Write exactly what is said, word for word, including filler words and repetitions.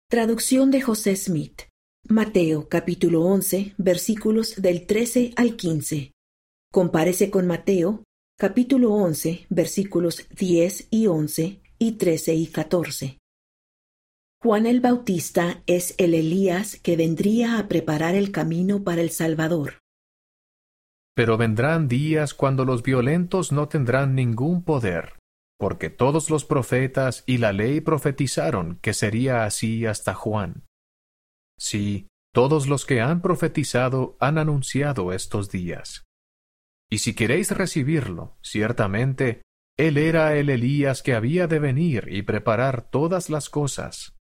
Traducción de José Smith. Mateo capítulo once, versículos del trece al quince. Compárese con Mateo capítulo once, versículos diez y once y trece y catorce. Juan el Bautista es el Elías que vendría a preparar el camino para el Salvador. Pero vendrán días cuando los violentos no tendrán ningún poder, porque todos los profetas y la ley profetizaron que sería así hasta Juan. Sí, todos los que han profetizado han anunciado estos días. Y si queréis recibirlo, ciertamente, él era el Elías que había de venir y preparar todas las cosas.